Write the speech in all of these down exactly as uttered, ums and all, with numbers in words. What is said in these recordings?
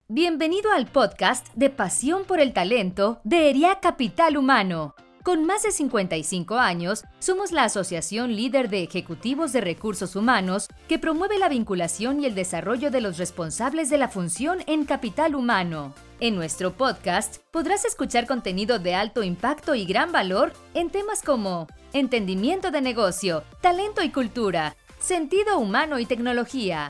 Bienvenido al podcast de Pasión por el Talento de ERIAC Capital Humano. Con más de cincuenta y cinco años, somos la asociación líder de ejecutivos de recursos humanos que promueve la vinculación y el desarrollo de los responsables de la función en capital humano. En nuestro podcast podrás escuchar contenido de alto impacto y gran valor en temas como entendimiento de negocio, talento y cultura, sentido humano y tecnología.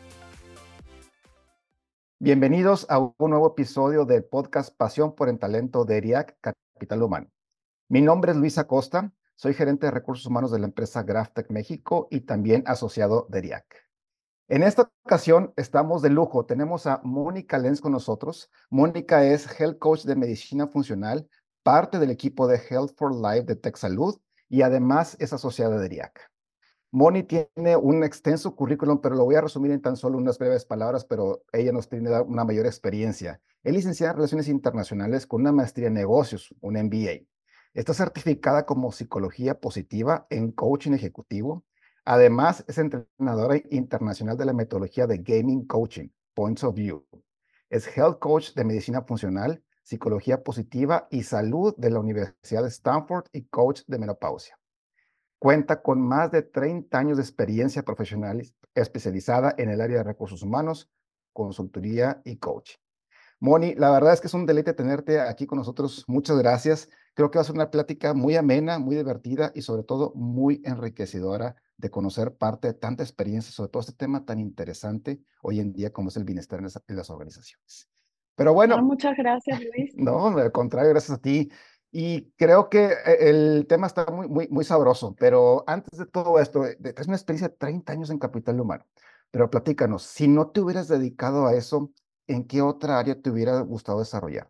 Bienvenidos a un nuevo episodio del podcast Pasión por el Talento de ERIAC Capital Humano. Mi nombre es Luis Acosta, soy gerente de recursos humanos de la empresa GrafTech México y también asociado de ERIAC. En esta ocasión estamos de lujo, tenemos a Mónica Lenz con nosotros. Mónica es Health Coach de Medicina Funcional, parte del equipo de Health for Life de TechSalud y además es asociada de ERIAC. Moni tiene un extenso currículum, pero lo voy a resumir en tan solo unas breves palabras, pero ella nos tiene una mayor experiencia. Es licenciada en Relaciones Internacionales con una maestría en negocios, un M B A. Está certificada como psicología positiva en coaching ejecutivo. Además, es entrenadora internacional de la metodología de Gaming Coaching, Points of View. Es Health Coach de Medicina Funcional, Psicología Positiva y Salud de la Universidad de Stanford y Coach de Menopausia. Cuenta con más de treinta años de experiencia profesional especializada en el área de recursos humanos, consultoría y coaching. Moni, la verdad es que es un deleite tenerte aquí con nosotros. Muchas gracias. Creo que va a ser una plática muy amena, muy divertida y sobre todo muy enriquecedora de conocer parte de tanta experiencia sobre todo este tema tan interesante hoy en día como es el bienestar en las, en las organizaciones. Pero No, bueno, muchas gracias, Luis. no, al contrario, gracias a ti. Y creo que eh, el tema está muy, muy, muy sabroso, pero antes de todo esto, eh, de- es una experiencia de treinta años en Capital Humano, pero platícanos, si no te hubieras dedicado a eso, ¿en qué otra área te hubiera gustado desarrollar?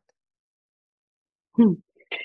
Hmm.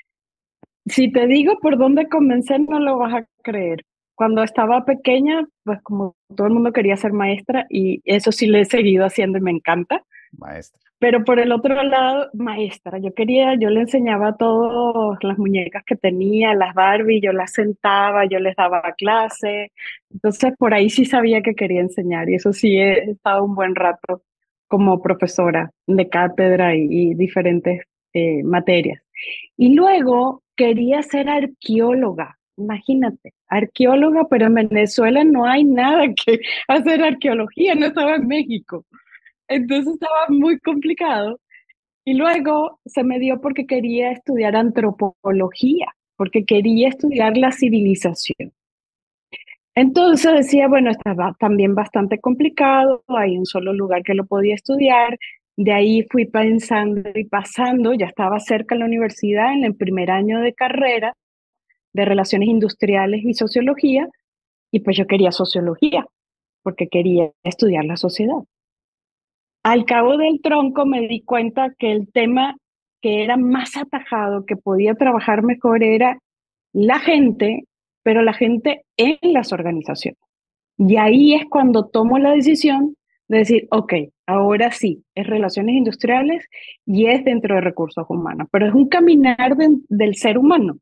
Si te digo por dónde comencé, no lo vas a creer. Cuando estaba pequeña, pues como todo el mundo quería ser maestra y eso sí lo he seguido haciendo y me encanta. Maestra. Pero por el otro lado, maestra, yo quería, yo le enseñaba a todos las muñecas que tenía, las Barbie, yo las sentaba, yo les daba clase. Entonces por ahí sí sabía que quería enseñar y eso sí he estado un buen rato como profesora de cátedra y, y diferentes eh, materias. Y luego quería ser arqueóloga, imagínate, arqueóloga, pero en Venezuela no hay nada que hacer arqueología, no estaba en México. Entonces estaba muy complicado. Y luego se me dio porque quería estudiar antropología, porque quería estudiar la civilización. Entonces decía, bueno, estaba también bastante complicado, hay un solo lugar que lo podía estudiar. De ahí fui pensando y pasando, ya estaba cerca de la universidad en el primer año de carrera de Relaciones Industriales y Sociología, y pues yo quería sociología, porque quería estudiar la sociedad. Al cabo del tronco me di cuenta que el tema que era más atajado, que podía trabajar mejor, era la gente, pero la gente en las organizaciones. Y ahí es cuando tomo la decisión de decir, ok, ahora sí, es relaciones industriales y es dentro de recursos humanos, pero es un caminar de, del ser humano,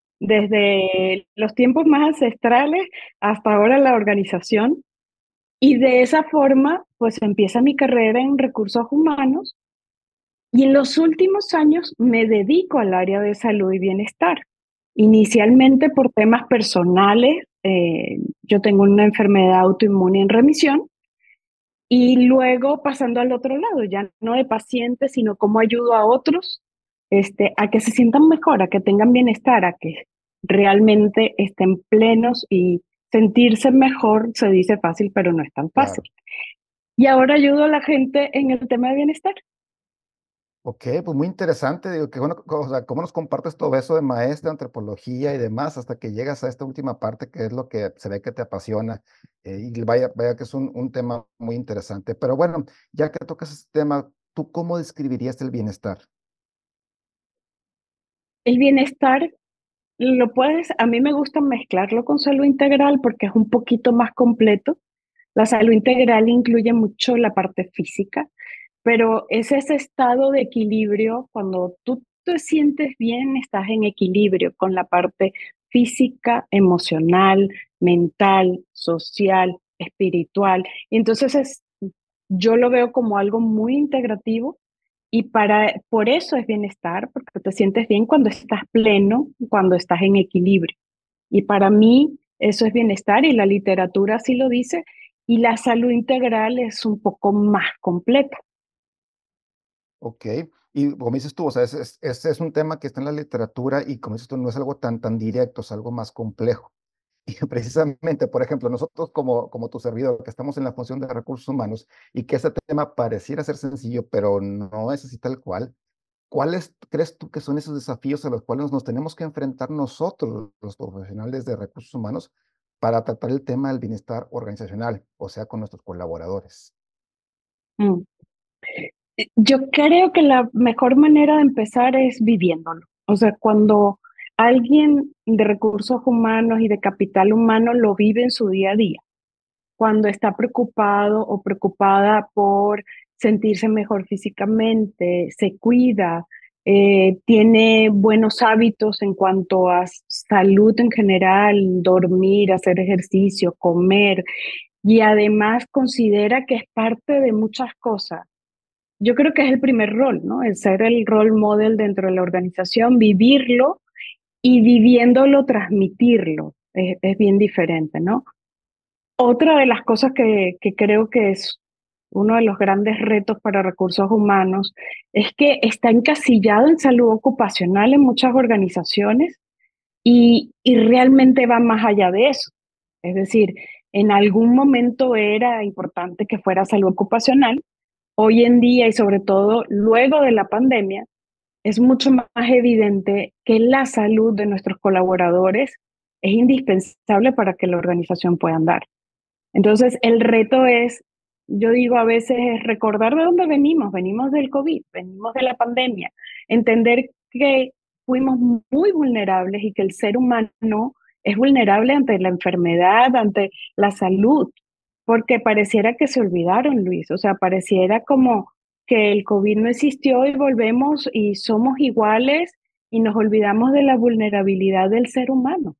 desde los tiempos más ancestrales hasta ahora la organización. Y de esa forma, pues empieza mi carrera en recursos humanos y en los últimos años me dedico al área de salud y bienestar. Inicialmente por temas personales, eh, yo tengo una enfermedad autoinmune en remisión y luego pasando al otro lado, ya no de pacientes, sino cómo ayudo a otros este, a que se sientan mejor, a que tengan bienestar, a que realmente estén plenos y sentirse mejor se dice fácil, pero no es tan fácil. Claro. Y ahora ayudo a la gente en el tema de bienestar. Ok, pues muy interesante, digo, que bueno, o sea, cómo nos compartes todo eso de maestra, antropología y demás, hasta que llegas a esta última parte, que es lo que se ve que te apasiona, eh, y vaya, vaya que es un, un tema muy interesante. Pero bueno, ya que tocas este tema, ¿tú cómo describirías el bienestar? El bienestar lo puedes, a mí me gusta mezclarlo con salud integral porque es un poquito más completo. La salud integral incluye mucho la parte física, pero es ese estado de equilibrio, cuando tú te sientes bien, estás en equilibrio con la parte física, emocional, mental, social, espiritual. Y entonces es, yo lo veo como algo muy integrativo Y para, por eso es bienestar, porque te sientes bien cuando estás pleno, cuando estás en equilibrio. Y para mí eso es bienestar y la literatura así lo dice. Y la salud integral es un poco más completa. Ok, y como dices tú, o sea, ese es, ese es un tema que está en la literatura y como dices tú, no es algo tan, tan directo, es algo más complejo. Y precisamente, por ejemplo, nosotros como, como tu servidor, que estamos en la función de recursos humanos y que este tema pareciera ser sencillo, pero no es así tal cual, ¿cuáles crees tú que son esos desafíos a los cuales nos tenemos que enfrentar nosotros, los profesionales de recursos humanos, para tratar el tema del bienestar organizacional, o sea, con nuestros colaboradores? Mm. Yo creo que la mejor manera de empezar es viviéndolo. O sea, cuando alguien de recursos humanos y de capital humano lo vive en su día a día, cuando está preocupado o preocupada por sentirse mejor físicamente, se cuida, eh, tiene buenos hábitos en cuanto a salud en general, dormir, hacer ejercicio, comer, y además considera que es parte de muchas cosas. Yo creo que es el primer rol, ¿no? El ser el role model dentro de la organización, vivirlo y viviéndolo, transmitirlo. Es, es bien diferente, ¿no? Otra de las cosas que, que creo que es uno de los grandes retos para recursos humanos es que está encasillado en salud ocupacional en muchas organizaciones y, y realmente va más allá de eso. Es decir, en algún momento era importante que fuera salud ocupacional. Hoy en día y sobre todo luego de la pandemia, es mucho más evidente que la salud de nuestros colaboradores es indispensable para que la organización pueda andar. Entonces, el reto es, yo digo a veces, es recordar de dónde venimos. Venimos del COVID, venimos de la pandemia, entender que fuimos muy vulnerables y que el ser humano es vulnerable ante la enfermedad, ante la salud, porque pareciera que se olvidaron, Luis, o sea, pareciera como que el COVID no existió y volvemos y somos iguales y nos olvidamos de la vulnerabilidad del ser humano.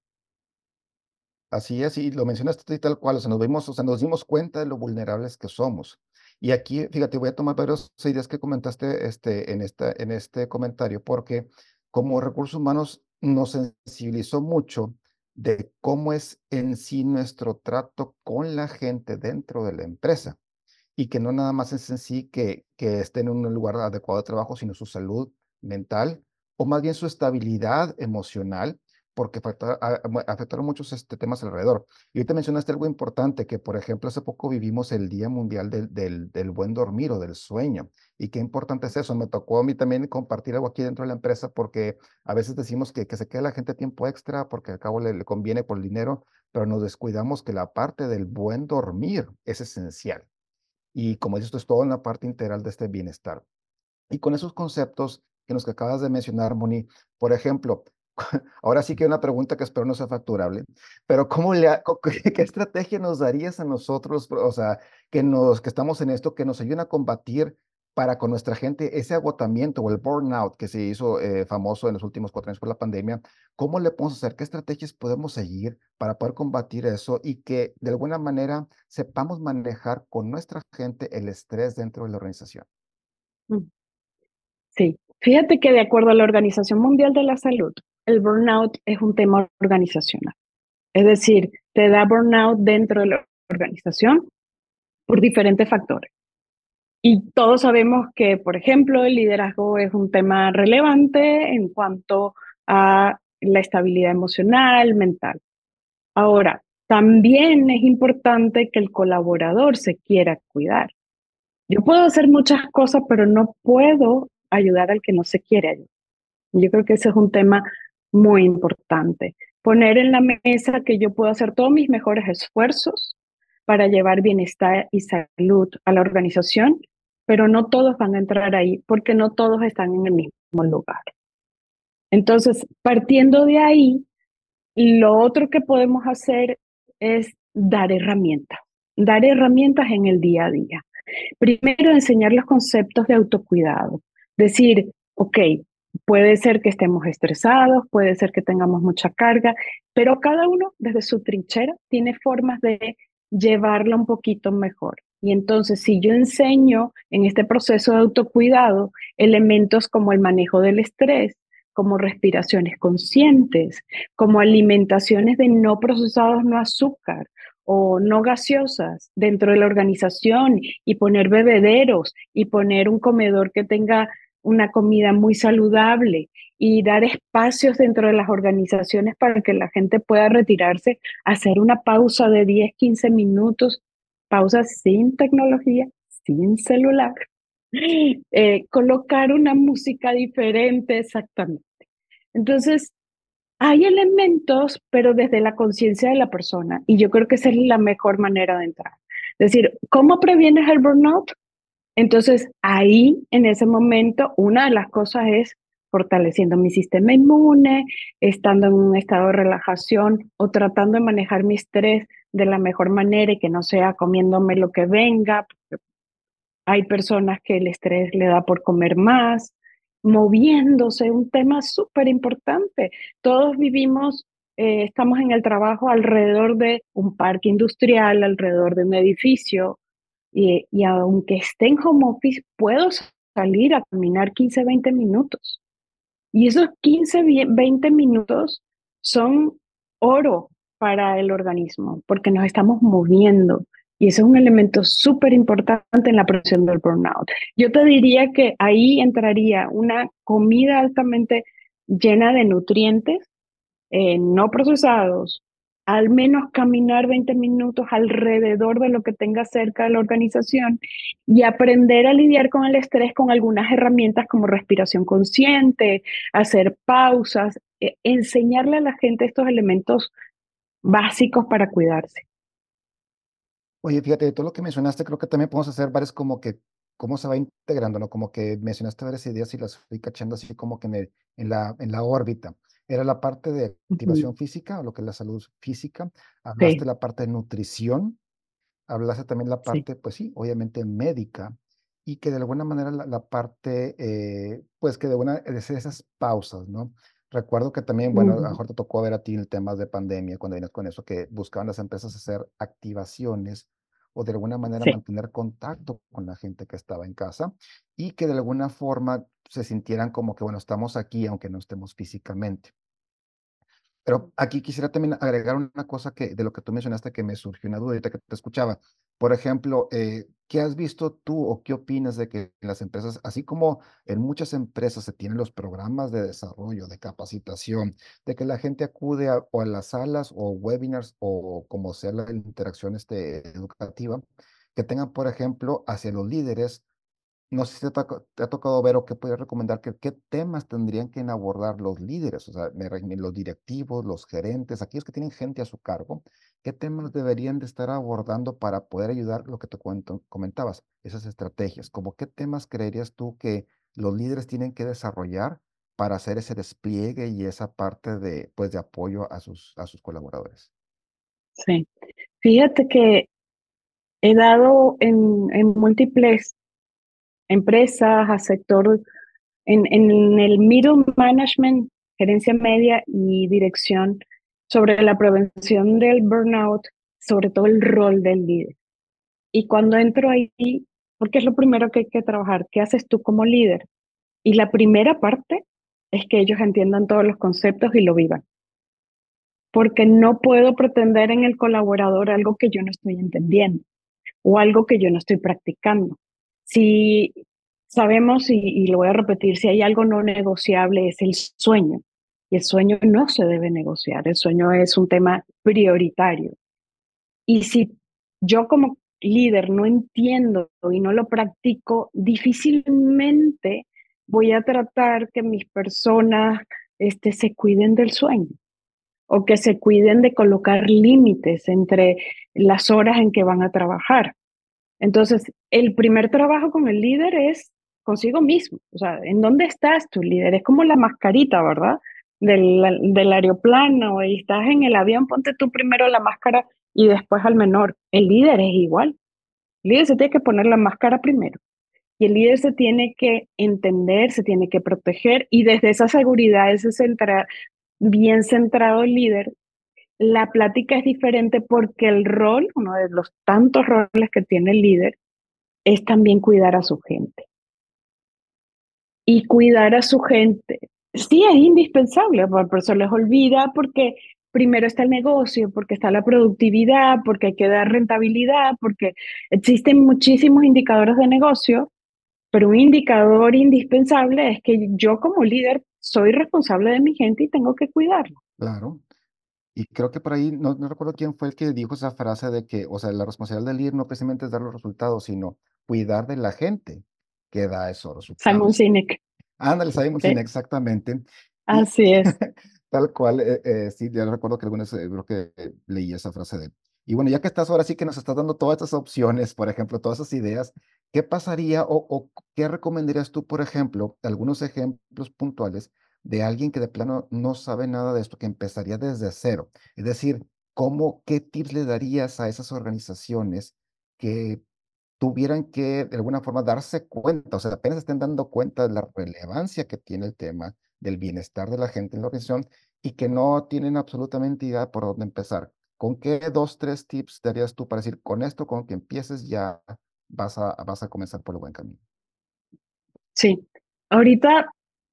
Así es, y lo mencionaste tú y tal cual, o sea, nos vimos, o sea, nos dimos cuenta de lo vulnerables que somos. Y aquí, fíjate, voy a tomar varias ideas que comentaste este, en, esta, en este comentario, porque como recursos humanos nos sensibilizó mucho de cómo es en sí nuestro trato con la gente dentro de la empresa y que no nada más es en sí que, que esté en un lugar adecuado de trabajo, sino su salud mental o más bien su estabilidad emocional, porque afecta- a- a- afectaron muchos este, temas alrededor. Y ahorita mencionaste algo importante, que por ejemplo hace poco vivimos el Día Mundial del, del, del Buen Dormir o del Sueño. Y qué importante es eso. Me tocó a mí también compartir algo aquí dentro de la empresa porque a veces decimos que, que se quede la gente tiempo extra porque al cabo le, le conviene por el dinero, pero nos descuidamos que la parte del buen dormir es esencial. Y como dices, esto es toda una parte integral de este bienestar. Y con esos conceptos que nos que acabas de mencionar, Moni, por ejemplo, ahora sí que hay una pregunta que espero no sea facturable, pero ¿cómo le, ha- co- qué, qué estrategia nos darías a nosotros, o sea, que nos, que estamos en esto, que nos ayuden a combatir para con nuestra gente ese agotamiento o el burnout que se hizo eh, famoso en los últimos cuatro años por la pandemia? ¿Cómo le podemos hacer? ¿Qué estrategias podemos seguir para poder combatir eso y que de alguna manera sepamos manejar con nuestra gente el estrés dentro de la organización? Mm. Sí, fíjate que de acuerdo a la Organización Mundial de la Salud, el burnout es un tema organizacional. Es decir, te da burnout dentro de la organización por diferentes factores. Y todos sabemos que, por ejemplo, el liderazgo es un tema relevante en cuanto a la estabilidad emocional, mental. Ahora, también es importante que el colaborador se quiera cuidar. Yo puedo hacer muchas cosas, pero no puedo ayudar al que no se quiere ayudar. Yo creo que ese es un tema muy importante. Poner en la mesa que yo puedo hacer todos mis mejores esfuerzos para llevar bienestar y salud a la organización, pero no todos van a entrar ahí porque no todos están en el mismo lugar. Entonces, partiendo de ahí, lo otro que podemos hacer es dar herramientas, dar herramientas en el día a día. Primero, enseñar los conceptos de autocuidado. Decir, ok, puede ser que estemos estresados, puede ser que tengamos mucha carga, pero cada uno desde su trinchera tiene formas de llevarlo un poquito mejor. Y entonces, si yo enseño en este proceso de autocuidado elementos como el manejo del estrés, como respiraciones conscientes, como alimentaciones de no procesados, no azúcar o no gaseosas dentro de la organización y poner bebederos y poner un comedor que tenga una comida muy saludable y dar espacios dentro de las organizaciones para que la gente pueda retirarse, hacer una pausa de diez quince minutos, pausa sin tecnología, sin celular, eh, colocar una música diferente exactamente. Entonces, hay elementos, pero desde la conciencia de la persona, y yo creo que esa es la mejor manera de entrar. Es decir, ¿cómo previenes el burnout? Entonces, ahí, en ese momento, una de las cosas es fortaleciendo mi sistema inmune, estando en un estado de relajación o tratando de manejar mi estrés de la mejor manera y que no sea comiéndome lo que venga. Hay personas que el estrés le da por comer más, moviéndose, un tema súper importante. Todos vivimos, eh, estamos en el trabajo alrededor de un parque industrial, alrededor de un edificio, y, y aunque esté en home office, puedo salir a caminar quince, veinte minutos. Y esos quince, veinte minutos son oro para el organismo, porque nos estamos moviendo. Y ese es un elemento súper importante en la prevención del burnout. Yo te diría que ahí entraría una comida altamente llena de nutrientes, eh, no procesados, al menos caminar veinte minutos alrededor de lo que tenga cerca de la organización y aprender a lidiar con el estrés con algunas herramientas como respiración consciente, hacer pausas, eh, enseñarle a la gente estos elementos básicos para cuidarse. Oye, fíjate, de todo lo que mencionaste, creo que también podemos hacer varios como que, cómo se va integrando, ¿no? Como que mencionaste varias ideas y las fui cachando así como que en, el- en la, en la órbita. Era la parte de Ujú. activación física, o lo que es la salud física. Hablaste Sí, de la parte de nutrición, hablaste también la sí. parte, pues sí, obviamente médica, y que de alguna manera la, la parte, eh, pues que de una, de esas pausas, ¿no? Recuerdo que también, bueno, a lo Ujú. mejor te tocó ver a ti el tema de pandemia, cuando vienes con eso, que buscaban las empresas hacer activaciones o de alguna manera Sí. mantener contacto con la gente que estaba en casa y que de alguna forma se sintieran como que, bueno, estamos aquí aunque no estemos físicamente. Pero aquí quisiera también agregar una cosa que de lo que tú mencionaste que me surgió una duda ahorita que te escuchaba. Por ejemplo, eh, ¿qué has visto tú o qué opinas de que en las empresas, así como en muchas empresas se tienen los programas de desarrollo, de capacitación, de que la gente acude a, o a las salas o webinars o como sea la interacción este, educativa, que tengan, por ejemplo, hacia los líderes? No sé si te, toca- te ha tocado ver o qué puedes recomendar, que qué temas tendrían que abordar los líderes, o sea, me re- los directivos, los gerentes, aquellos que tienen gente a su cargo, qué temas deberían de estar abordando para poder ayudar lo que te cuento, comentabas, esas estrategias, como qué temas creerías tú que los líderes tienen que desarrollar para hacer ese despliegue y esa parte de, pues, de apoyo a sus, a sus colaboradores. Sí. Fíjate que he dado en, en múltiples empresas, a sector, en, en el middle management, gerencia media y dirección, sobre la prevención del burnout, sobre todo el rol del líder. Y cuando entro ahí, porque es lo primero que hay que trabajar, ¿qué haces tú como líder? Y la primera parte es que ellos entiendan todos los conceptos y lo vivan, porque no puedo pretender en el colaborador algo que yo no estoy entendiendo o algo que yo no estoy practicando. Si sabemos, y, y lo voy a repetir, si hay algo no negociable es el sueño. Y el sueño no se debe negociar, el sueño es un tema prioritario. Y si yo como líder no entiendo y no lo practico, difícilmente voy a tratar que mis personas este, se cuiden del sueño o que se cuiden de colocar límites entre las horas en que van a trabajar. Entonces, el primer trabajo con el líder es consigo mismo. O sea, ¿en dónde estás tu líder? Es como la mascarita, ¿verdad? Del, del aeroplano, y estás en el avión, ponte tú primero la máscara y después al menor. El líder es igual. El líder se tiene que poner la máscara primero. Y el líder se tiene que entender, se tiene que proteger y desde esa seguridad, ese centrar, bien centrado el líder, la plática es diferente porque el rol, uno de los tantos roles que tiene el líder, es también cuidar a su gente. Y cuidar a su gente, sí es indispensable, por por eso les olvida porque primero está el negocio, porque está la productividad, porque hay que dar rentabilidad, porque existen muchísimos indicadores de negocio, pero un indicador indispensable es que yo como líder soy responsable de mi gente y tengo que cuidarla. Claro. Y creo que por ahí, no, no recuerdo quién fue el que dijo esa frase de que, o sea, la responsabilidad del líder no precisamente es dar los resultados, sino cuidar de la gente que da esos Simon resultados. Sinek, Ándale, Simon ¿sí? Sinek, exactamente. Y Así es. tal cual, eh, eh, sí, ya recuerdo que algunas, eh, creo que eh, leí esa frase de él. Y bueno, ya que estás ahora sí que nos estás dando todas estas opciones, por ejemplo, todas esas ideas, ¿qué pasaría o, o qué recomendarías tú, por ejemplo, algunos ejemplos puntuales de alguien que de plano no sabe nada de esto, que empezaría desde cero? Es decir, ¿cómo, qué tips le darías a esas organizaciones que tuvieran que de alguna forma darse cuenta, o sea, apenas estén dando cuenta de la relevancia que tiene el tema del bienestar de la gente en la organización y que no tienen absolutamente idea por dónde empezar? ¿Con qué dos, tres tips darías tú para decir, con esto, con que empieces, ya vas a, vas a comenzar por el buen camino? Sí. Ahorita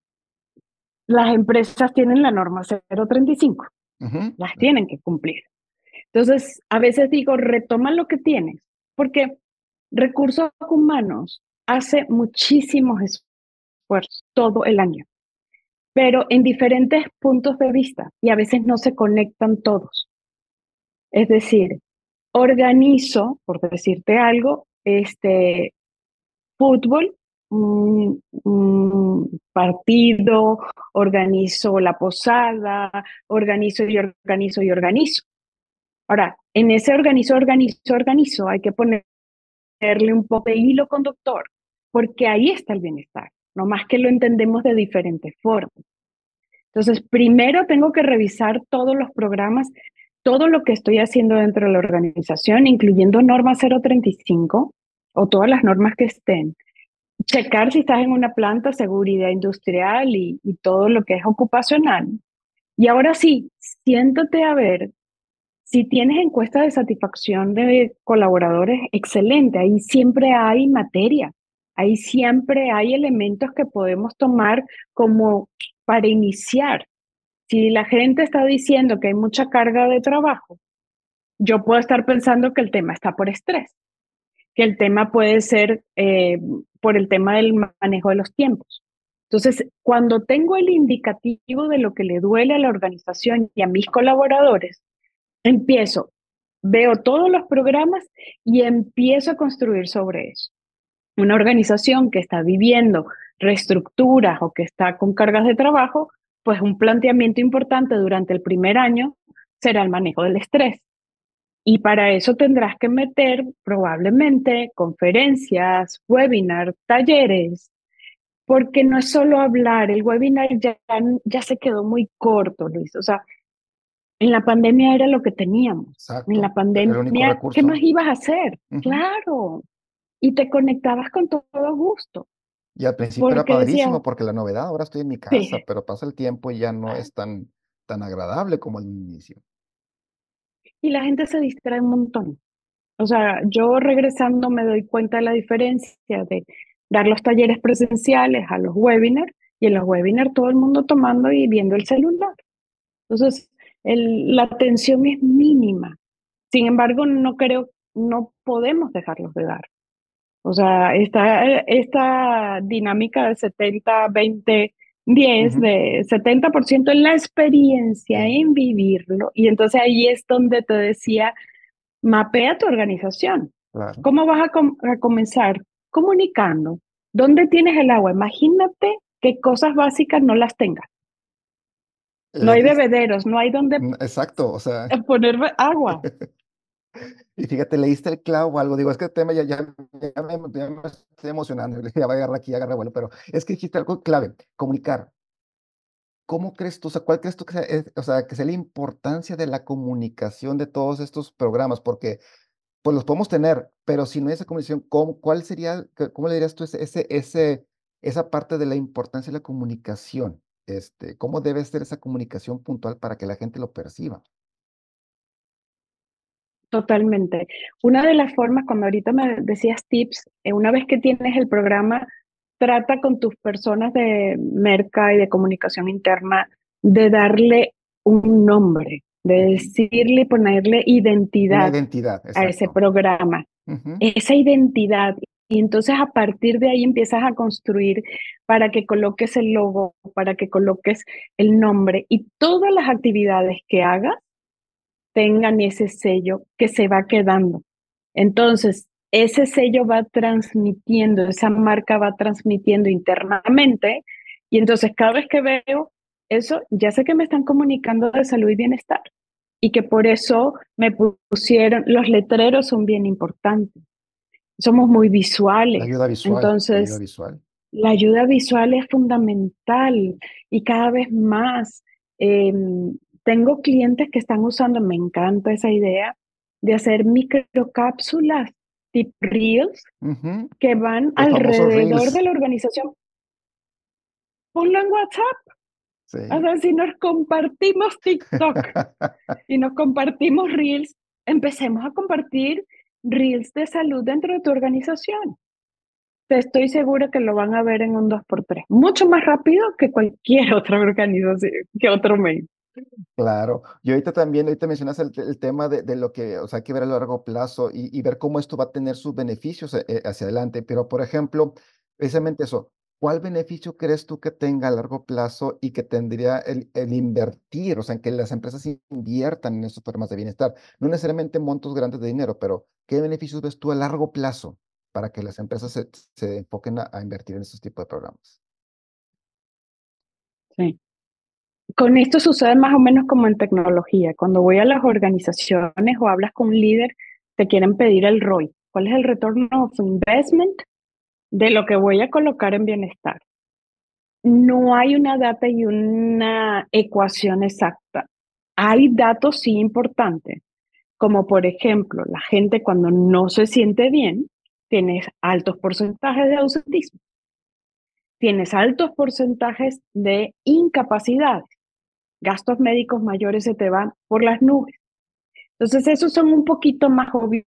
las empresas tienen la norma cero treinta y cinco, Ujú, las eh, tienen que cumplir. Entonces, a veces digo, retoma lo que tienes, porque recursos humanos hace muchísimos esfuerzos todo el año, pero en diferentes puntos de vista y a veces no se conectan todos. Es decir, organizo, por decirte algo, este fútbol, un, un partido, organizo la posada, organizo y organizo y organizo. Ahora, en ese organizo, organizo, organizo, hay que ponerle un poco de hilo conductor, porque ahí está el bienestar, no más que lo entendemos de diferentes formas. Entonces, primero tengo que revisar todos los programas, todo lo que estoy haciendo dentro de la organización, incluyendo norma cero treinta y cinco o todas las normas que estén. Checar si estás en una planta, seguridad industrial y, y todo lo que es ocupacional. Y ahora sí, siéntate a ver si tienes encuestas de satisfacción de colaboradores, excelente, ahí siempre hay materia, ahí siempre hay elementos que podemos tomar como para iniciar. Si la gente está diciendo que hay mucha carga de trabajo, yo puedo estar pensando que el tema está por estrés, que el tema puede ser eh, por el tema del manejo de los tiempos. Entonces, cuando tengo el indicativo de lo que le duele a la organización y a mis colaboradores, empiezo, veo todos los programas y empiezo a construir sobre eso. Una organización que está viviendo reestructuras o que está con cargas de trabajo, pues un planteamiento importante durante el primer año será el manejo del estrés. Y para eso tendrás que meter probablemente conferencias, webinars, talleres, porque no es solo hablar, el webinar ya, ya se quedó muy corto, Luis. O sea, en la pandemia era lo que teníamos. En la exacto, era el único pandemia, ¿qué más recurso. ibas a hacer? Ujú. Claro. Y te conectabas con todo gusto, Y al principio era porque decías, padrísimo porque la novedad, ahora estoy en mi casa, sí. pero pasa el tiempo y ya no es tan, tan agradable como al inicio. Y la gente se distrae un montón. O sea, yo regresando me doy cuenta de la diferencia de dar los talleres presenciales a los webinars y en los webinars todo el mundo tomando y viendo el celular. Entonces, el- la atención es mínima. Sin embargo, no creo, no podemos dejarlos de dar. O sea, esta, esta dinámica de setenta veinte diez Ujú, de setenta por ciento en la experiencia, sí, en vivirlo. Y entonces ahí es donde te decía, mapea tu organización. claro. ¿Cómo vas a, com- a comenzar? Comunicando. ¿Dónde tienes el agua? Imagínate qué cosas básicas no las tengas. No Le hay dis- bebederos, no hay donde mm, exacto, o sea, poner agua. y fíjate, leíste el clavo o algo, digo, es que el tema ya, ya, ya me, ya me estoy emocionando, ya va a agarrar aquí, agarra vuelo, pero es que dijiste algo clave, comunicar. ¿Cómo crees tú, o sea, cuál crees tú que sea, es- o sea, que sea la importancia de la comunicación de todos estos programas? Porque pues los podemos tener, pero si no hay esa comunicación, ¿cómo, cuál sería, qué- cómo le dirías tú ese, ese, ese, esa parte de la importancia de la comunicación? Este, ¿cómo debe ser esa comunicación puntual para que la gente lo perciba? Totalmente. Una de las formas, cuando ahorita me decías tips, eh, una vez que tienes el programa, trata con tus personas de merca y de comunicación interna de darle un nombre, de Ujú. decirle, ponerle Una identidad identidad, a ese exacto. programa, Ujú. esa identidad. Y entonces a partir de ahí empiezas a construir para que coloques el logo, para que coloques el nombre y todas las actividades que hagas tengan ese sello que se va quedando. Entonces, ese sello va transmitiendo, esa marca va transmitiendo internamente y entonces cada vez que veo eso, ya sé que me están comunicando de salud y bienestar y que por eso me pusieron, los letreros son bien importantes, somos muy La visuales, ayuda visual, la ayuda entonces visual. la ayuda visual es fundamental y cada vez más. em, Tengo clientes que están usando, me encanta esa idea, de hacer microcápsulas tip reels Ujú. que van Los famosos alrededor reels. de la organización. Ponlo en WhatsApp. O Sí. sea, si nos compartimos TikTok y nos compartimos reels, empecemos a compartir reels de salud dentro de tu organización. Te estoy segura que lo van a ver en un dos por tres, mucho más rápido que cualquier otra organización, que otro mail. Claro, y ahorita también, ahorita mencionas el, el tema de, de lo que, o sea, hay que ver a largo plazo y, y ver cómo esto va a tener sus beneficios eh, eh, hacia adelante. Pero, por ejemplo, precisamente eso, ¿cuál beneficio crees tú que tenga a largo plazo y que tendría el, el invertir, o sea, en que las empresas inviertan en estos programas de bienestar? No necesariamente montos grandes de dinero, pero ¿qué beneficios ves tú a largo plazo para que las empresas se, se enfoquen a, a invertir en estos tipos de programas? Sí. Con esto sucede más o menos como en tecnología. Cuando voy a las organizaciones o hablas con un líder, te quieren pedir el R O I. ¿Cuál es el retorno of investment de lo que voy a colocar en bienestar? No hay una data y una ecuación exacta. Hay datos sí importantes, como por ejemplo, la gente cuando no se siente bien, tienes altos porcentajes de ausentismo, tienes altos porcentajes de incapacidad, gastos médicos mayores se te van por las nubes. Entonces, esos son un poquito más obvios.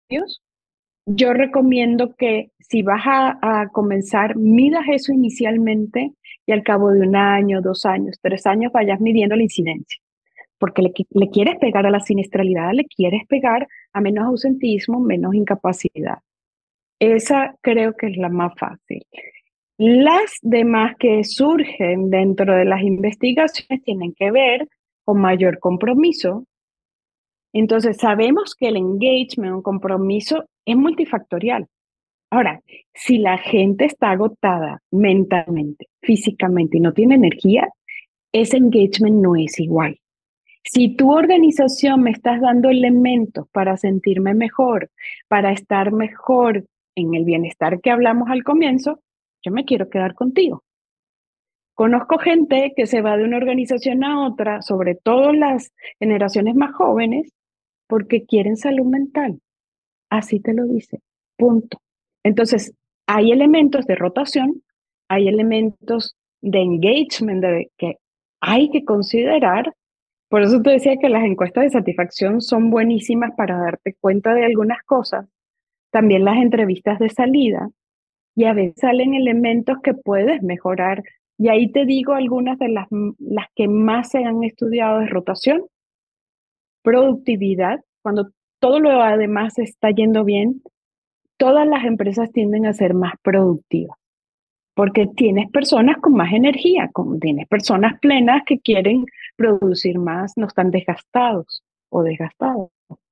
Yo recomiendo que si vas a, a comenzar, midas eso inicialmente y al cabo de un año, dos años, tres años vayas midiendo la incidencia, porque le, qui- le quieres pegar a la siniestralidad, le quieres pegar a menos ausentismo, menos incapacidad. Esa creo que es la más fácil. Las demás que surgen dentro de las investigaciones tienen que ver con mayor compromiso. Entonces, sabemos que el engagement, un compromiso, es multifactorial. Ahora, si la gente está agotada mentalmente, físicamente y no tiene energía, ese engagement no es igual. Si tu organización me estás dando elementos para sentirme mejor, para estar mejor en el bienestar que hablamos al comienzo, yo me quiero quedar contigo. Conozco gente que se va de una organización a otra, sobre todo las generaciones más jóvenes, porque quieren salud mental. Así te lo dice. Punto. Entonces, hay elementos de rotación, hay elementos de engagement de, que hay que considerar. Por eso te decía que las encuestas de satisfacción son buenísimas para darte cuenta de algunas cosas. También las entrevistas de salida. Y a veces salen elementos que puedes mejorar. Y ahí te digo algunas de las, las que más se han estudiado es rotación, productividad. Cuando todo lo además está yendo bien, todas las empresas tienden a ser más productivas, porque tienes personas con más energía, con, tienes personas plenas que quieren producir más, no están desgastados o desgastados.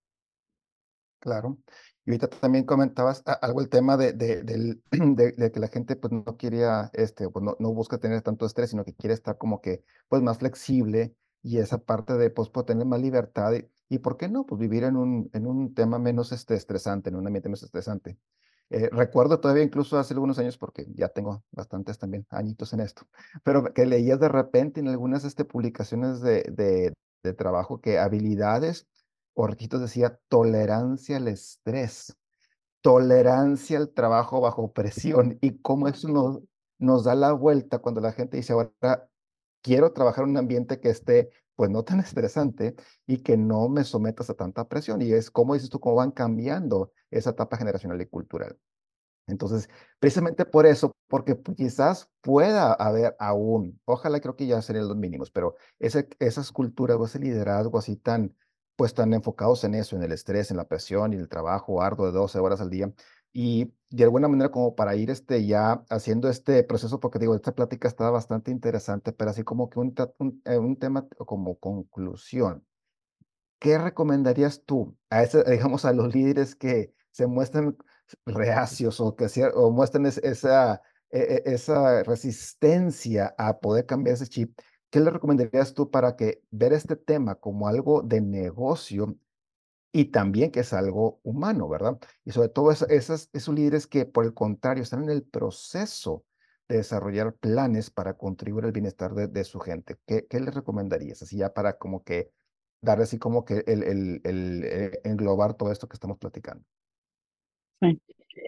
Claro. Y ahorita también comentabas a- algo el tema de, de, del- de- de que la gente pues no quería, este, pues no, no busca tener tanto estrés, sino que quiere estar como que pues más flexible y esa parte de pues, pues, tener más libertad y, y ¿por qué no? Pues vivir en un, en un tema menos este, estresante, en un ambiente menos estresante. Eh, recuerdo todavía incluso hace algunos años, porque ya tengo bastantes también añitos en esto, pero que leías de repente en algunas este, publicaciones de, de, de trabajo que habilidades o requisitos decía tolerancia al estrés, tolerancia al trabajo bajo presión y cómo eso nos, nos da la vuelta cuando la gente dice ahora quiero trabajar en un ambiente que esté pues no tan estresante y que no me sometas a tanta presión. Y es como dices tú, cómo van cambiando esa etapa generacional y cultural. Entonces, precisamente por eso, porque pu- quizás pueda haber aún, ojalá creo que ya serían los mínimos, pero ese, esas culturas o ese liderazgo así tan, pues tan enfocados en eso, en el estrés, en la presión y el trabajo arduo de doce horas al día, y de alguna manera como para ir este, ya haciendo este proceso, porque digo, esta plática está bastante interesante, pero así como que un, ta- un, eh, un tema como conclusión. ¿Qué recomendarías tú a ese, digamos, a los líderes que se muestran reacios o que cier- o muestran es- esa, e- e- esa resistencia a poder cambiar ese chip? ¿Qué le recomendarías tú para que ver este tema como algo de negocio y también que es algo humano, ¿verdad? Y sobre todo es- esas, esos líderes que, por el contrario, están en el proceso de desarrollar planes para contribuir al bienestar de, de su gente. ¿Qué, qué les recomendarías? Así ya para como que dar así como que el, el, el, eh, englobar todo esto que estamos platicando. Sí.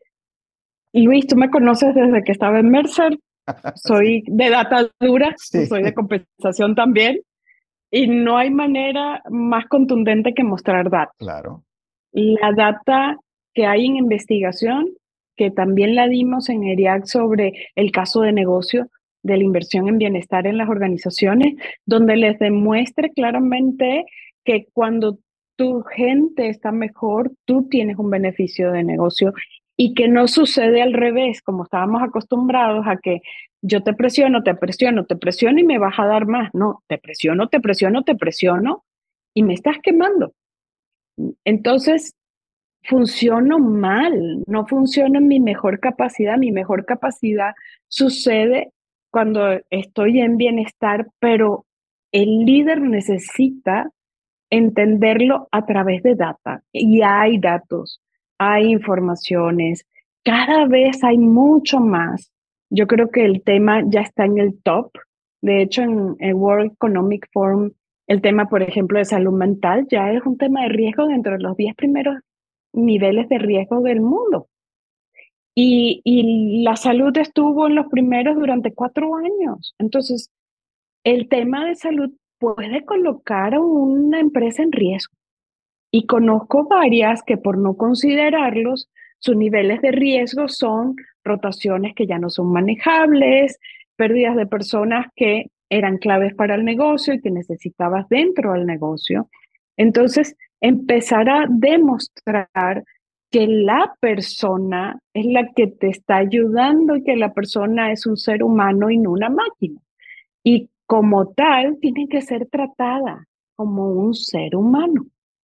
Luis, tú me conoces desde que estaba en Mercer, Sí, soy de data dura, sí, soy de compensación también, y no hay manera más contundente que mostrar datos. claro. La data que hay en investigación, que también la dimos en ERIAC sobre el caso de negocio de la inversión en bienestar en las organizaciones, donde les demuestre claramente que cuando tu gente está mejor, tú tienes un beneficio de negocio y que no sucede al revés, como estábamos acostumbrados a que yo te presiono, te presiono, te presiono y me vas a dar más. No, te presiono, te presiono, te presiono y me estás quemando. Entonces, funciono mal, no funciono en mi mejor capacidad. Mi mejor capacidad sucede cuando estoy en bienestar, pero el líder necesita entenderlo a través de data. Y hay datos, hay informaciones, cada vez hay mucho más. Yo creo que el tema ya está en el top. De hecho, en el World Economic Forum, el tema, por ejemplo, de salud mental ya es un tema de riesgo dentro de los diez primeros niveles de riesgo del mundo. Y, y la salud estuvo en los primeros durante cuatro años. Entonces, el tema de salud puede colocar a una empresa en riesgo. Y conozco varias que por no considerarlos, sus niveles de riesgo son rotaciones que ya no son manejables, pérdidas de personas que eran claves para el negocio y que necesitabas dentro del negocio. Entonces, empezar a demostrar que la persona es la que te está ayudando y que la persona es un ser humano y no una máquina. Y como tal, tiene que ser tratada como un ser humano.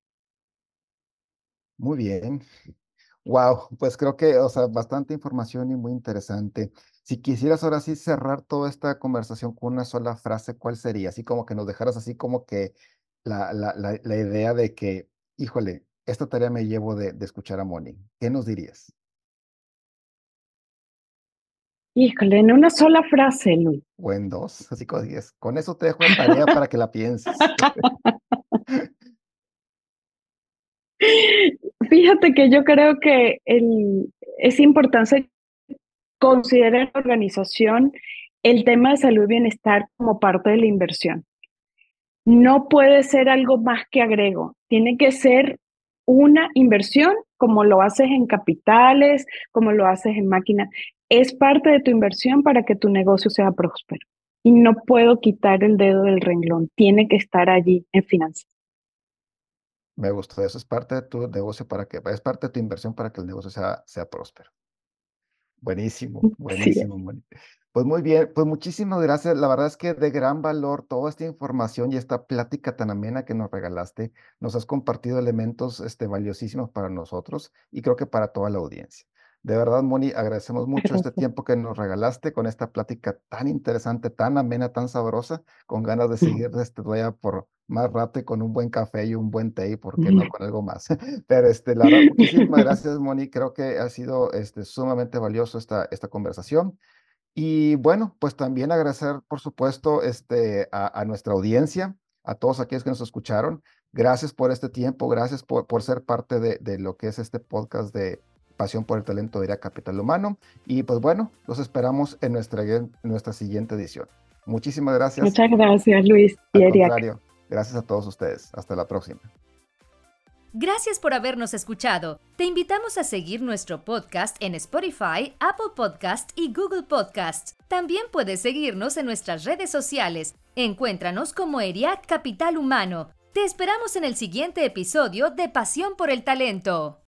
Muy bien. Wow, pues creo que, o sea, bastante información y muy interesante. Si quisieras ahora sí cerrar toda esta conversación con una sola frase, ¿cuál sería? Así como que nos dejaras así como que la, la, la, la idea de que, híjole, esta tarea me llevo de, de escuchar a Moni. ¿Qué nos dirías? Híjole, en una sola frase, Luis. O en dos, así como dices, con eso te dejo de tarea para que la pienses. Fíjate que yo creo que el, es importante considerar en la organización el tema de salud y bienestar como parte de la inversión. No puede ser algo más que agrego, tiene que ser una inversión como lo haces en capitales, como lo haces en máquinas. Es parte de tu inversión para que tu negocio sea próspero. Y no puedo quitar el dedo del renglón, tiene que estar allí en finanzas. Me gustó, eso es parte de tu negocio para que, es parte de tu inversión para que el negocio sea, sea próspero. Buenísimo, Sí, buenísimo, Moni. Pues muy bien, pues muchísimas gracias. La verdad es que de gran valor toda esta información y esta plática tan amena que nos regalaste. Nos has compartido elementos este, valiosísimos para nosotros y creo que para toda la audiencia. De verdad, Moni, agradecemos mucho este gracias. tiempo que nos regalaste con esta plática tan interesante, tan amena, tan sabrosa, con ganas de seguir este, todavía por más rato y con un buen café y un buen té, y por qué no con algo más. Pero este, la verdad, muchísimas gracias, Moni. Creo que ha sido este, sumamente valioso esta, esta conversación. Y bueno, pues también agradecer, por supuesto, este, a, a nuestra audiencia, a todos aquellos que nos escucharon. Gracias por este tiempo, gracias por, por ser parte de, de lo que es este podcast de Pasión por el Talento de Capital Humano. Y pues bueno, los esperamos en nuestra, en nuestra siguiente edición. Muchísimas gracias. Muchas gracias, Luis y Al Eriac. contrario. Gracias a todos ustedes. Hasta la próxima. Gracias por habernos escuchado. Te invitamos a seguir nuestro podcast en Spotify, Apple Podcast y Google Podcasts. También puedes seguirnos en nuestras redes sociales. Encuéntranos como ERIAC Capital Humano. Te esperamos en el siguiente episodio de Pasión por el Talento.